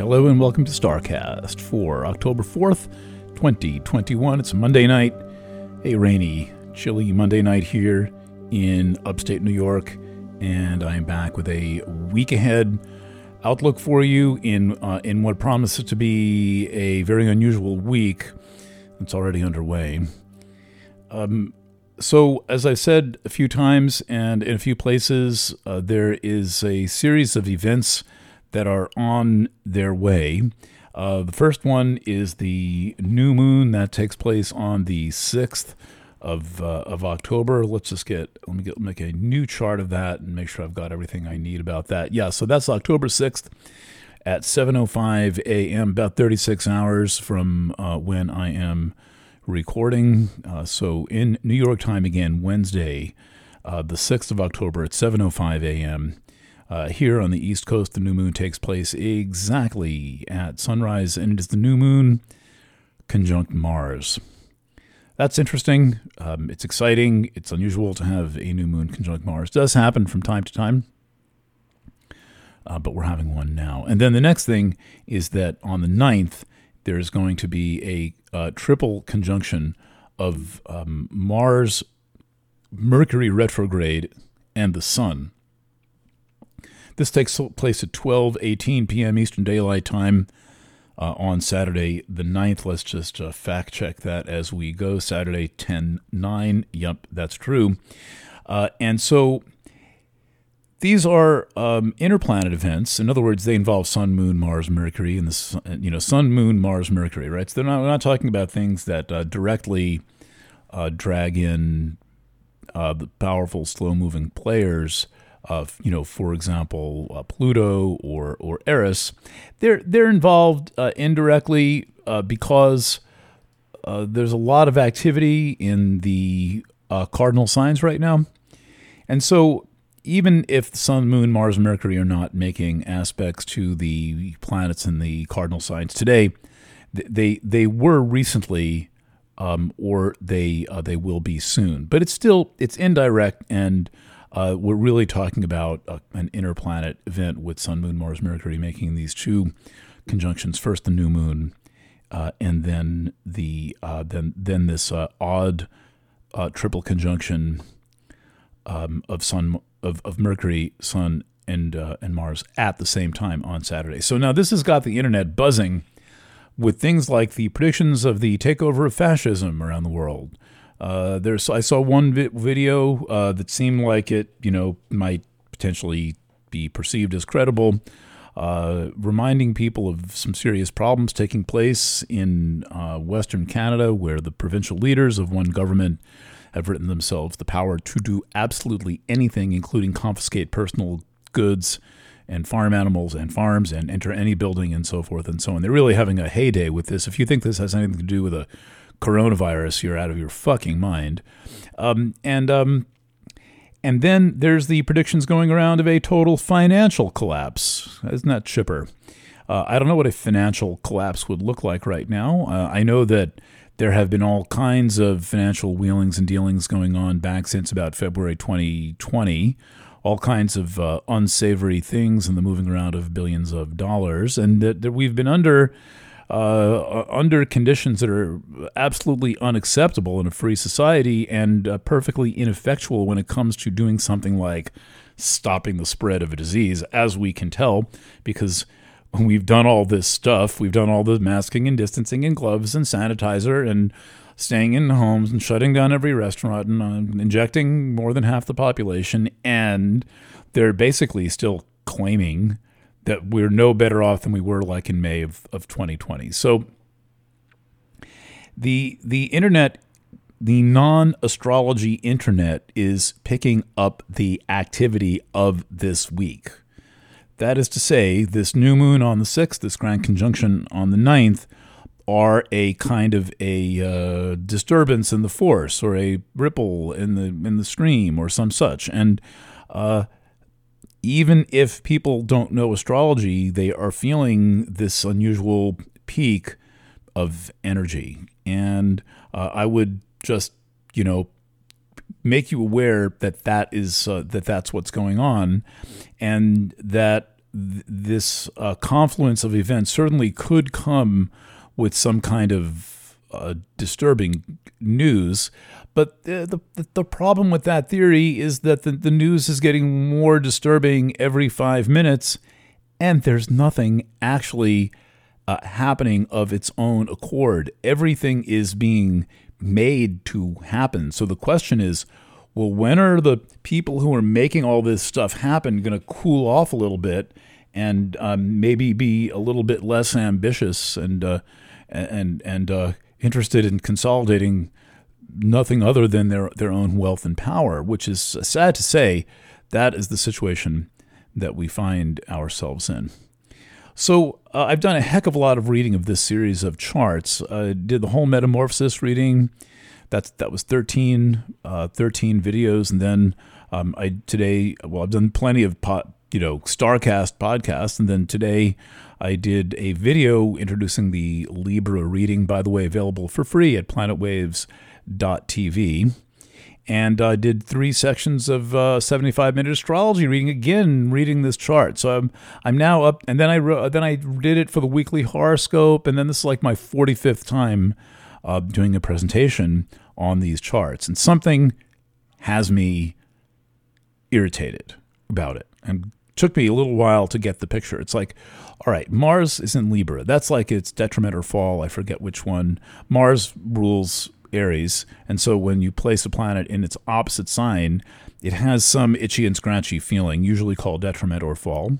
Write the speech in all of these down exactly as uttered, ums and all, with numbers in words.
Hello and welcome to StarCast for October fourth, twenty twenty-one. It's a Monday night, a rainy, chilly Monday night here in upstate New York, and I'm back with a week ahead outlook for you in uh, in what promises to be a very unusual week that's already underway. Um, so, as I've said a few times and in a few places, uh, there is a series of events that are on their way. Uh, the first one is the new moon that takes place on the sixth of uh, of October. Let's just get, let me get, make a new chart of that and make sure I've got everything I need about that. Yeah, so that's October sixth at seven oh five a.m., about thirty-six hours from uh, when I am recording. Uh, so in New York time again, Wednesday, uh, the sixth of October at seven oh five a.m., Uh, here on the East Coast, the new moon takes place exactly at sunrise, and it is the new moon conjunct Mars. That's interesting. Um, it's exciting. It's unusual to have a new moon conjunct Mars. It does happen from time to time, uh, but we're having one now. And then the next thing is that on the ninth, there's going to be a uh, triple conjunction of um, Mars, Mercury retrograde, and the Sun. This takes place at twelve eighteen p.m. Eastern Daylight Time uh, on Saturday the ninth. Let's just uh, fact check that as we go. Saturday ten nine. Yep, that's true. Uh, and so these are um, interplanet events. In other words, they involve Sun, Moon, Mars, Mercury, and the sun, you know Sun, Moon, Mars, Mercury. Right? So they're not, we're not talking about things that uh, directly uh, drag in uh, the powerful, slow-moving players. Uh, you know, for example, uh, Pluto or or Eris, they're they're involved uh, indirectly uh, because uh, there's a lot of activity in the uh, cardinal signs right now, and so even if the Sun, Moon, Mars, Mercury are not making aspects to the planets in the cardinal signs today, they they were recently, um, or they uh, they will be soon. But it's still it's indirect and. Uh, we're really talking about uh, an interplanet event with Sun, Moon, Mars, Mercury making these two conjunctions. First, the new moon, uh, and then the uh, then then this uh, odd uh, triple conjunction um, of Sun of, of Mercury, Sun, and uh, and Mars at the same time on Saturday. So now this has got the internet buzzing with things like the predictions of the takeover of fascism around the world. Uh, there's, I saw one vi- video uh, that seemed like it, you know, might potentially be perceived as credible, uh, reminding people of some serious problems taking place in uh, Western Canada, where the provincial leaders of one government have written themselves the power to do absolutely anything, including confiscate personal goods and farm animals and farms and enter any building and so forth and so on. They're really having a heyday with this. If you think this has anything to do with a coronavirus, you're out of your fucking mind. Um, and um, and then there's the predictions going around of a total financial collapse. Isn't that chipper? Uh, I don't know what a financial collapse would look like right now. Uh, I know that there have been all kinds of financial wheelings and dealings going on back since about February twenty twenty. All kinds of uh, unsavory things and the moving around of billions of dollars. And that, that we've been under... Uh, under conditions that are absolutely unacceptable in a free society and uh, perfectly ineffectual when it comes to doing something like stopping the spread of a disease, as we can tell, because we've done all this stuff. We've done all the masking and distancing and gloves and sanitizer and staying in homes and shutting down every restaurant and uh, injecting more than half the population, and they're basically still claiming that we're no better off than we were like in May of, of twenty twenty. So the the internet, the non-astrology internet is picking up the activity of this week. That is to say, this new moon on the sixth, this grand conjunction on the ninth, are a kind of a uh, disturbance in the force or a ripple in the in the stream or some such. And uh even if people don't know astrology, they are feeling this unusual peak of energy. And uh, I would just, you know, make you aware that that is uh, that that's what's going on, and that th- this uh, confluence of events certainly could come with some kind of uh, disturbing news. But the, the the problem with that theory is that the, the news is getting more disturbing every five minutes, and there's nothing actually uh, happening of its own accord. Everything is being made to happen. So the question is, well, when are the people who are making all this stuff happen going to cool off a little bit and um, maybe be a little bit less ambitious and uh, and and uh, interested in consolidating nothing other than their, their own wealth and power, which is sad to say. That is the situation that we find ourselves in. So uh, I've done a heck of a lot of reading of this series of charts. I uh, did the whole Metamorphosis reading. That's that was thirteen, uh, thirteen videos, and then um, I today. Well, I've done plenty of pod, you know Starcast podcasts, and then today I did a video introducing the Libra reading. By the way, available for free at planet waves dot t v. And I uh, did three sections of uh, seventy-five minute astrology reading, again reading this chart. So I'm I'm now up, and then I wrote, then I did it for the weekly horoscope, and then this is like my forty-fifth time uh, doing a presentation on these charts, and something has me irritated about it, and it took me a little while to get the picture. It's like, all right, Mars is in Libra. That's like its detriment or fall. I forget which one. Mars rules Aries, and so when you place a planet in its opposite sign, it has some itchy and scratchy feeling, usually called detriment or fall.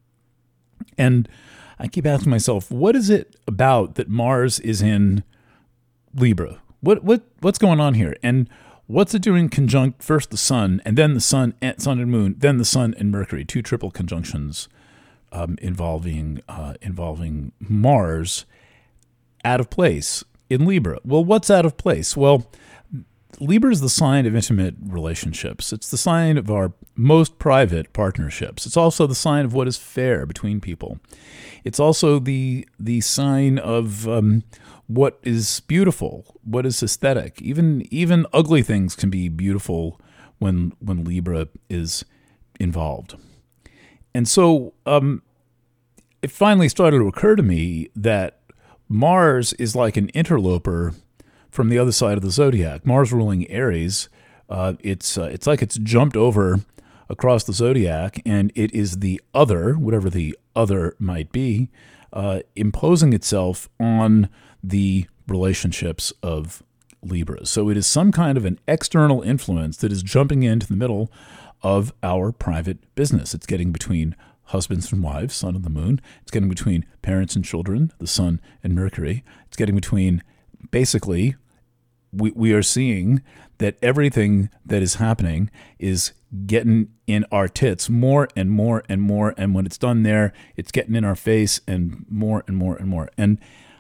And I keep asking myself, what is it about that Mars is in Libra? What what what's going on here? And what's it doing conjunct first the Sun, and then the Sun and Sun and Moon, then the Sun and Mercury, two triple conjunctions um, involving uh, involving Mars out of place in Libra. Well, what's out of place? Well, Libra is the sign of intimate relationships. It's the sign of our most private partnerships. It's also the sign of what is fair between people. It's also the the sign of um, what is beautiful, what is aesthetic. Even even ugly things can be beautiful when when Libra is involved. And so um, it finally started to occur to me that Mars is like an interloper from the other side of the zodiac. Mars ruling Aries, uh, it's uh, it's like it's jumped over across the zodiac, and it is the other, whatever the other might be, uh, imposing itself on the relationships of Libra. So it is some kind of an external influence that is jumping into the middle of our private business. It's getting between husbands and wives, Sun and the Moon. It's getting between parents and children, the Sun and Mercury. It's getting between, basically, we, we are seeing that everything that is happening is getting in our tits more and more and more. And when it's done there, it's getting in our face and more and more and more. And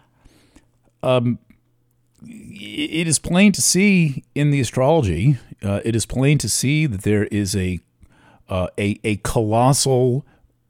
um, it is plain to see in the astrology, uh, it is plain to see that there is a uh, a, a colossal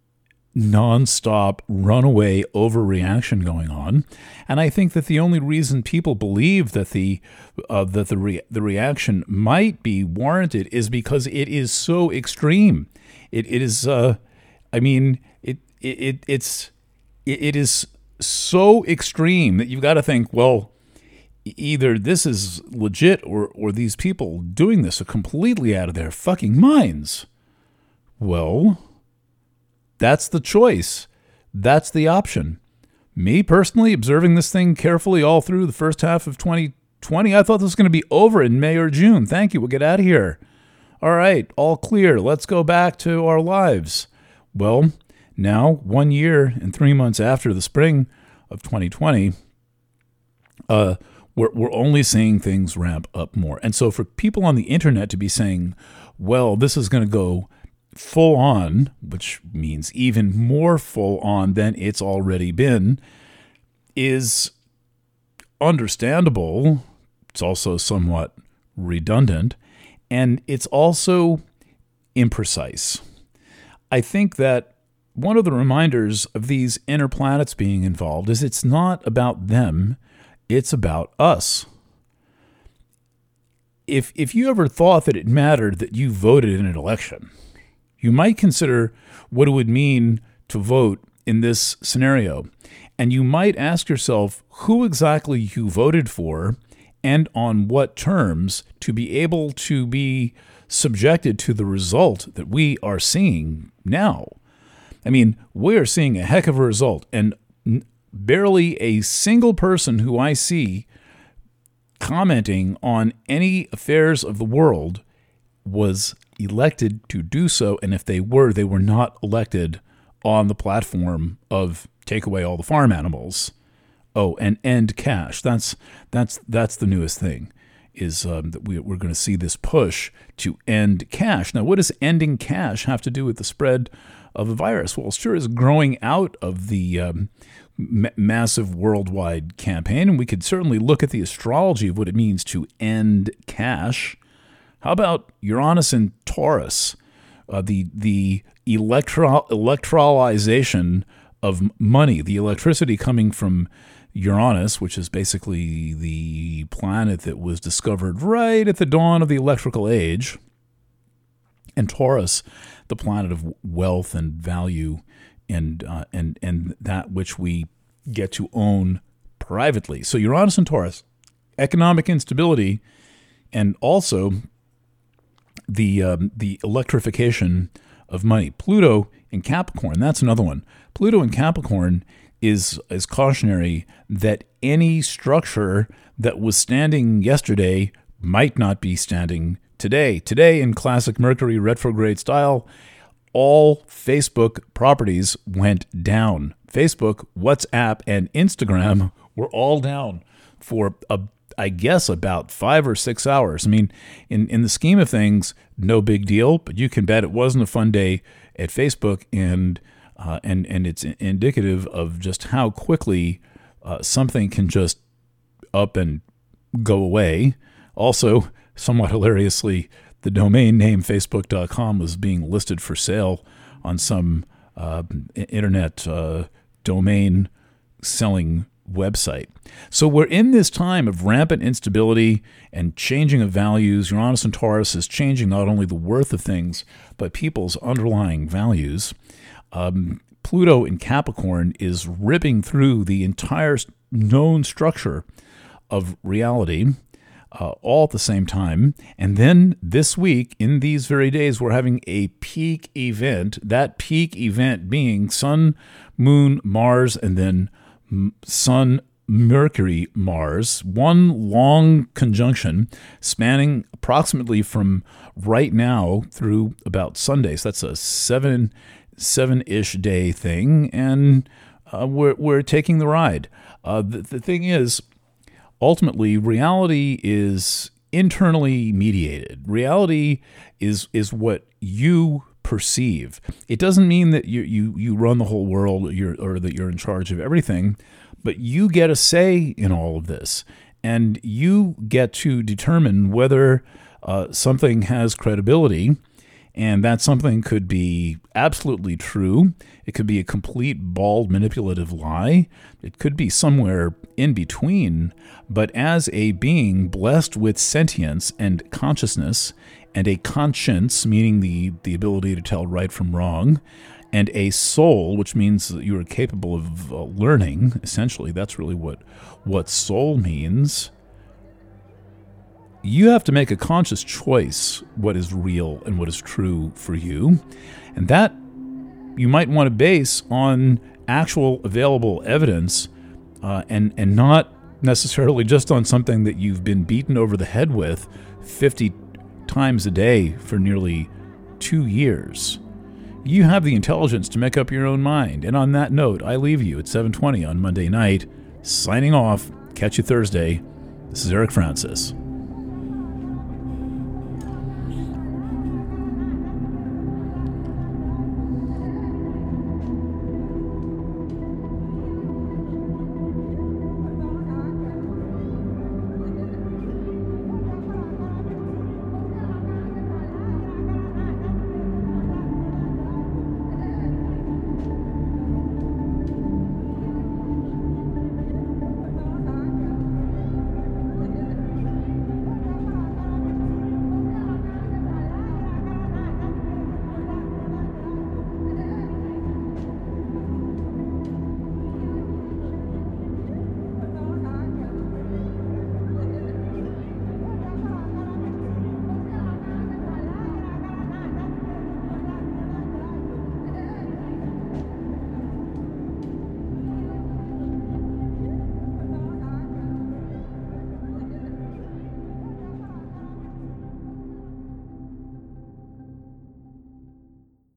nonstop runaway overreaction going on, and I think that the only reason people believe that the uh, that the re- the reaction might be warranted is because it is so extreme. It it is, uh, I mean, it it, it it's it, it is so extreme that you've got to think, well, either this is legit or or these people doing this are completely out of their fucking minds. Well, that's the choice. That's the option. Me personally, observing this thing carefully all through the first half of twenty twenty, I thought this was going to be over in May or June. Thank you. We'll get out of here. All right, all clear. Let's go back to our lives. Well, now, one year and three months after the spring of twenty twenty, uh, we're, we're only seeing things ramp up more. And so for people on the internet to be saying, well, this is going to go full on, which means even more full on than it's already been, is understandable. It's also somewhat redundant, and it's also imprecise. I think that one of the reminders of these inner planets being involved is it's not about them, it's about us. If if you ever thought that it mattered that you voted in an election, you might consider what it would mean to vote in this scenario. And you might ask yourself who exactly you voted for and on what terms to be able to be subjected to the result that we are seeing now. I mean, we are seeing a heck of a result, and barely a single person who I see commenting on any affairs of the world was elected to do so, and if they were, they were not elected on the platform of take away all the farm animals. Oh, and end cash. That's that's that's the newest thing, is um, that we, we're going to see this push to end cash. Now, what does ending cash have to do with the spread of the virus? Well, it sure is growing out of the um, m- massive worldwide campaign, and we could certainly look at the astrology of what it means to end cash. How about Uranus and Taurus, uh, the the electro- electrolyzation of money, the electricity coming from Uranus, which is basically the planet that was discovered right at the dawn of the electrical age, and Taurus, the planet of wealth and value, and uh, and and that which we get to own privately. So Uranus and Taurus, economic instability, and also the um, the electrification of money. Pluto in Capricorn, that's another one. Pluto in Capricorn is is cautionary that any structure that was standing yesterday might not be standing today. Today, in classic Mercury retrograde style, all Facebook properties went down. Facebook, WhatsApp, and Instagram were all down for, a, I guess, about five or six hours. I mean, in, in the scheme of things, no big deal, but you can bet it wasn't a fun day at Facebook, and uh, and and it's indicative of just how quickly uh, something can just up and go away. Also, somewhat hilariously, the domain name Facebook dot com was being listed for sale on some uh, internet uh, domain selling website. So we're in this time of rampant instability and changing of values. Uranus and Taurus is changing not only the worth of things, but people's underlying values. Um, Pluto in Capricorn is ripping through the entire known structure of reality uh, all at the same time. And then this week, in these very days, we're having a peak event, that peak event being Sun, Moon, Mars, and then Sun, Mercury, Mars, one long conjunction spanning approximately from right now through about Sunday. So that's a seven, seven-ish day thing, and uh, we're we're taking the ride. Uh, the, the thing is, ultimately, reality is internally mediated. Reality is is what you perceive. It doesn't mean that you you you run the whole world, or, you're, or that you're in charge of everything, but you get a say in all of this, and you get to determine whether uh, something has credibility, and that something could be absolutely true. It could be a complete, bald, manipulative lie. It could be somewhere in between, but as a being blessed with sentience and consciousness, and a conscience, meaning the, the ability to tell right from wrong, and a soul, which means that you are capable of uh, learning. Essentially, that's really what, what soul means. You have to make a conscious choice what is real and what is true for you. And that you might want to base on actual available evidence uh, and, and not necessarily just on something that you've been beaten over the head with fifty times a day for nearly two years. You have the intelligence to make up your own mind. And on that note, I leave you at seven twenty on Monday night. Signing off. Catch you Thursday. This is Eric Francis.